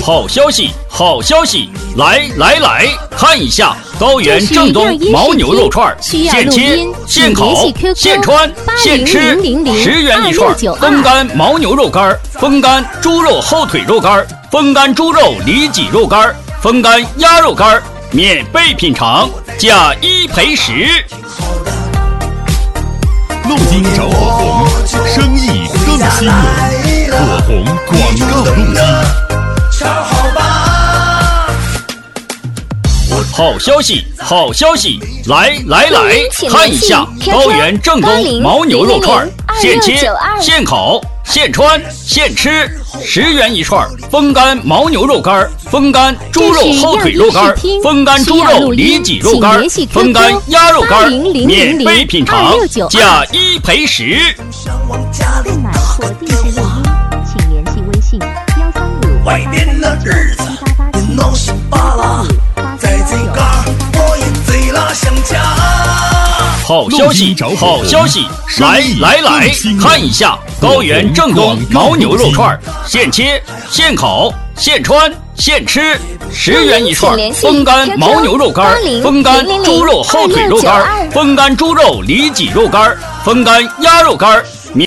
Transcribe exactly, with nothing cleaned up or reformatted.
好消息，好消息！来来来，看一下高原正宗牦牛肉串，现切、现烤、现穿、现吃，十元一串。风干牦牛肉干，风干猪肉后腿肉干，风干猪肉里脊肉干，风干鸭肉干，免费品尝，价一赔十。 路经找火红，生意更兴隆。火红广告路经。 好消息，好消息！来来来，看一下高原正宗牦牛肉串，现切、现烤、现穿、现吃，十元一串。风干牦牛肉干，风干猪肉后腿肉干，风干猪肉里脊肉干，风干鸭肉干，免费品尝，价一赔十。 购买或定制录音，请联系微信幺三五外边的日子也闹心罢了，在这嘎我也醉了想家。 好消息，好消息！来来来，看一下高原正宗牦牛肉串，现切、现烤、现穿、现吃，十元一串。风干牦牛肉干，风干猪肉后腿肉干，风干猪肉里脊肉干，风干鸭肉干，